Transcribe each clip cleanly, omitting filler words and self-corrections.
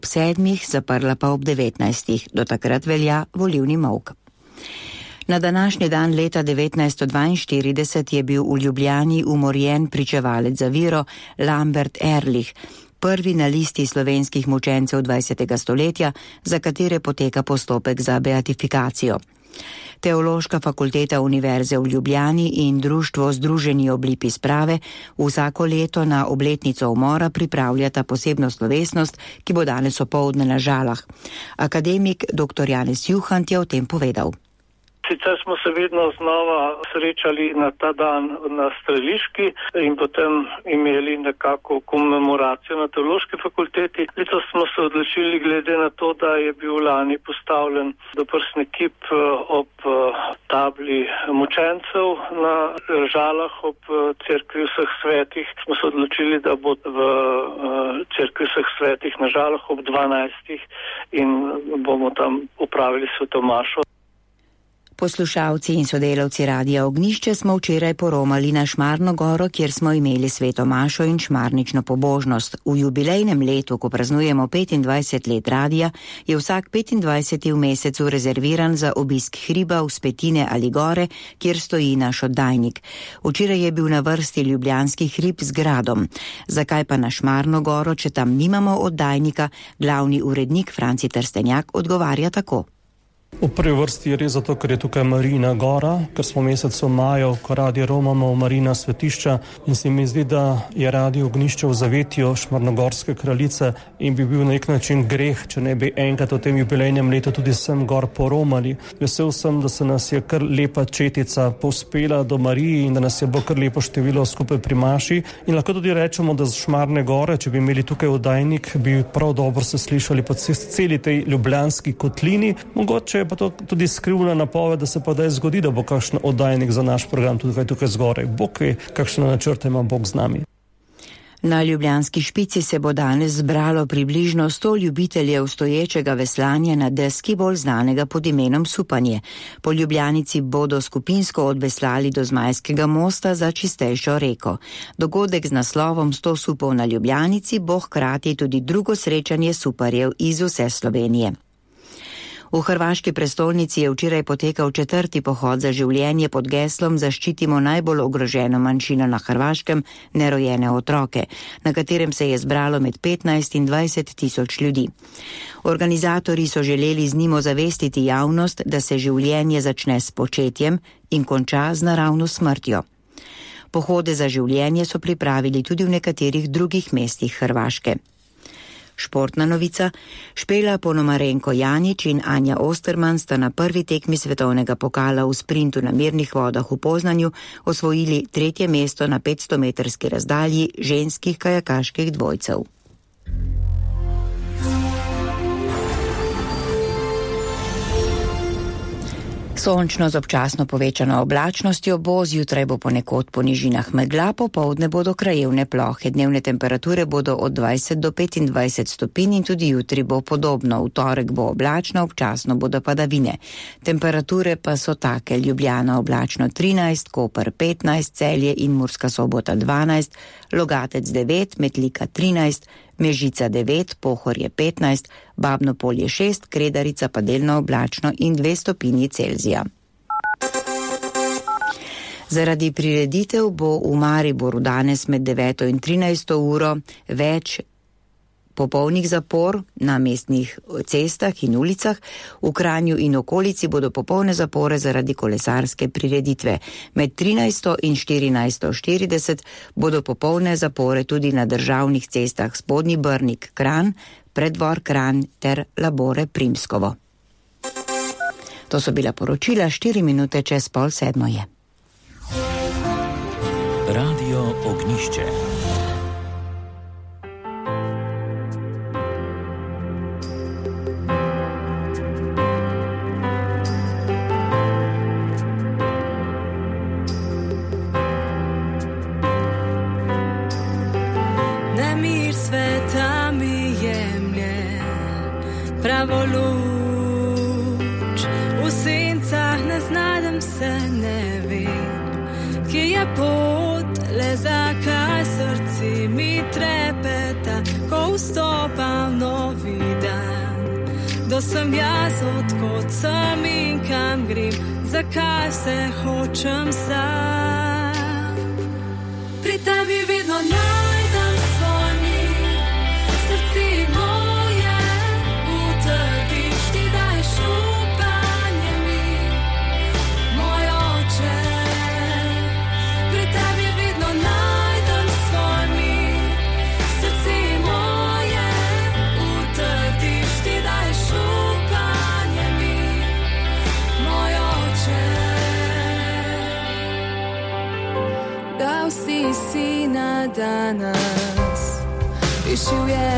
7, zaprla pa ob 19. Do takrat velja volilni molk. Na današnji dan leta 1942 je bil v Ljubljani umorjen pričevalec za vero Lambert Ehrlich, prvi na listi slovenskih mučencev 20. stoletja, za katere poteka postopek za beatifikacijo. Teološka fakulteta Univerze v Ljubljani in društvo Združeni oblipi sprave vsako leto na obletnico umora pripravljata posebno slovesnost, ki bo danes opoldne na Žalah. Akademik dr. Janez Juhant je o tem povedal. Sicer smo se vedno znova srečali na ta dan na streliški in potem imeli nekako komemoracijo na teološki fakulteti. Letos smo se odločili glede na to, da je bil lani postavljen doprsni kip ob tabli mučencev na Žalah ob cerkvi vseh svetih. Smo se odločili, da bo v cerkvi vseh svetih na Žalah ob 12. in bomo tam opravili sveto mašo. Poslušalci in sodelavci Radia Ognjišče smo včeraj poromali na Šmarno goro, kjer smo imeli sveto mašo in šmarnično pobožnost. V jubilejnem letu, ko praznujemo 25 let radija, je vsak 25. v mesecu rezerviran za obisk hriba v Spetine ali gore, kjer stoji naš oddajnik. Včeraj je bil na vrsti ljubljanski hrib z gradom. Zakaj pa na Šmarno goro, če tam nimamo oddajnika, glavni urednik Franci Trstenjak odgovarja tako. V prvi vrsti je res zato, ker je tukaj Marijina gora, ker smo v mesecu maju, ko radi romamo v Marijina svetišča in se mi zdi, da je Radio Ognjišče v zavetju šmarnogorske kraljice in bi bil na nek način greh, če ne bi enkrat v tem jubilejnem letu tudi sem gor poromali. Vesel sem, da se nas je kar lepa četica povzpela do Mariji in da nas je bo kar lepo število skupaj pri maši. In lahko tudi rečemo, da z Šmarne gore, če bi imeli tukaj oddajnik, bi prav dobro se slišali po celi tej ljubljanski kotlini. Mogoče je pa to tudi skrivna napoved, da se pa da zgodi, da bo kakšen oddajnik za naš program tudi tukaj zgoraj. Bog ve, kakšne načrte ima Bog z nami. Na ljubljanski špici se bo danes zbralo približno 100 ljubiteljev stoječega veslanja na deski, bolj znanega pod imenom supanje. Po Ljubljanici bodo skupinsko odveslali do Zmajskega mosta za čistejšo reko. Dogodek z naslovom 100 supov na Ljubljanici bo hkrati tudi drugo srečanje suparjev iz vse Slovenije. V hrvaški prestolnici je včeraj potekal 4. pohod za življenje pod geslom Zaščitimo najbolj ogroženo manjšino na Hrvaškem, nerojene otroke, na katerem se je zbralo med 15 in 20 tisoč ljudi. Organizatorji so želeli z njim ozavestiti javnost, da se življenje začne s početjem in konča z naravno smrtjo. Pohode za življenje so pripravili tudi v nekaterih drugih mestih Hrvaške. Športna novica. Špela Ponomarenko Janić in Anja Osterman sta na prvi tekmi svetovnega pokala v sprintu na mirnih vodah v Poznanju osvojili 3. mesto na 500-metrski razdalji ženskih kajakaških dvojcev. Sončno z občasno povečano oblačnostjo bo, zjutraj bo ponekod po nižinah megla, popoldne bodo krajevne plohe. Dnevne temperature bodo od 20 do 25 stopinj in tudi jutri bo podobno. V torek bo oblačno, občasno bodo padavine. Temperature pa so take: Ljubljana oblačno 13, Koper 15, Celje in Murska Sobota 12, Logatec 9, Metlika 13, Mežica 9, Pohorje 15, Babno Polje 6, Kredarica pa delno oblačno in 2 stopinji Celzija. Zaradi prireditev bo v Mariboru danes med 9 in 13 uro več popolnih zapor na mestnih cestah in ulicah. V Kranju in okolici bodo popolne zapore zaradi kolesarske prireditve. Med 13 in 14:40 bodo popolne zapore tudi na državnih cestah Spodnji Brnik Kranj, Preddvor Kranj ter Labore Primskovo. To so bila poročila, 4 minute čez 6:30 je. Radio Ognjišče. Pravo luč, v sencah ne znajdem se, ne vem, kje je pot, le zakaj srce mi trepeta, ko vstopam v novi kdo sem jaz, odkot sem in kam grem, zakaj se hočem sam. Pri tebi vedno najdem svoj mir, srce moje utrdiš, ti daješ upanje mi, moj oče. Pri tebi vedno najdem svoj mir, srce moje utrdiš, ti daješ upanje mi, moj oče. Dal si sina danes, prišel je,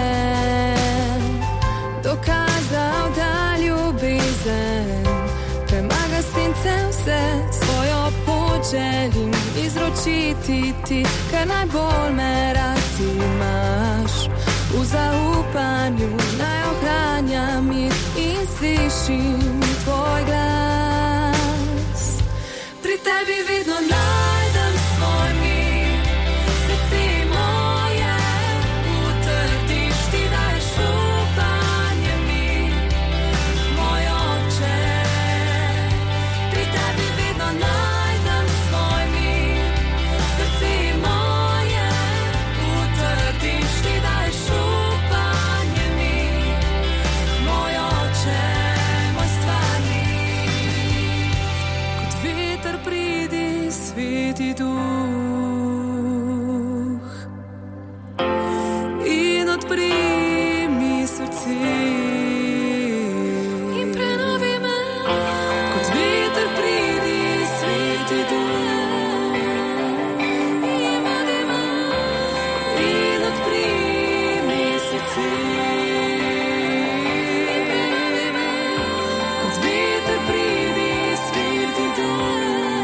dokazal, da ljubezen premaga sence vse, svojo pot želim izročiti ti, ker najbolj me rad imaš. V zaupanju naj ohranjam mir in slišim tvoj glas. Pri tebi vedno najdem svoj mir, srce moje utrdiš, ti daješ upanje mi, moj oče. Pri tebi vedno najdem svoj mir, srce moje utrdiš, ti daješ upanje mi, moj oče, moj stvarnik. Kot veter pridi, Sveti Duh, in odpri mi srce in prenovi me. Kot veter pridi, Sveti Duh, in vodi me in odpri mi srce in prenovi me. Kot veter pridi, Sveti Duh,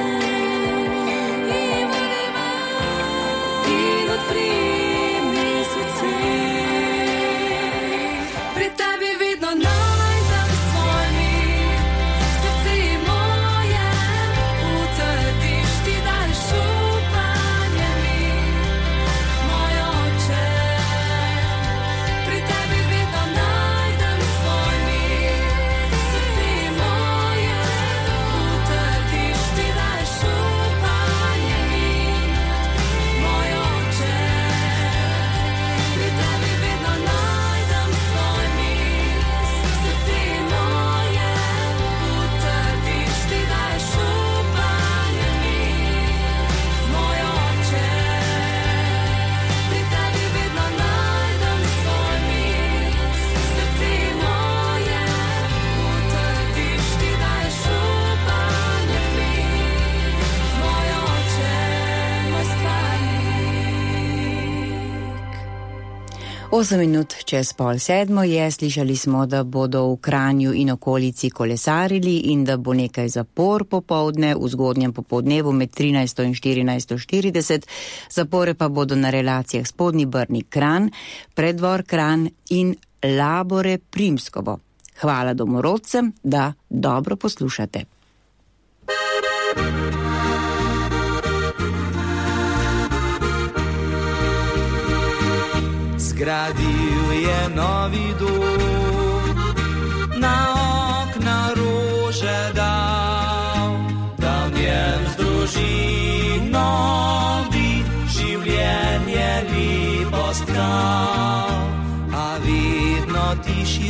in vodi me in odpri mi srce. Pri tebi vedno najdem svoj mir, srce moje utrdiš, ti daješ upanje mi, moj oče. Pri tebi vedno najdem svoj mir, srce moje utrdiš, ti daješ upanje mi, moj oče. Pri tebi vedno najdem svoj mir, srce moje utrdiš, ti daješ upanje mi, moj oče. Pri tebi vedno najdem svoj mir, srce moje utrdiš, ti daješ upanje mi, moj oče, moj stvarnik. 8 minut čez 6:30 je, slišali smo, da bodo v Kranju in okolici kolesarili in da bo nekaj zapor popoldne, v zgodnjem popoldnevu med 13 in 14:40, zapore pa bodo na relacijah Spodnji Brnik Kranj, Preddvor Kranj in Labore Primskovo. Hvala domorodcem, da dobro poslušate. Zgradil je novi dom, na okna rože dal, da v njem združi novi življenje lepo stkal, a vedno tiši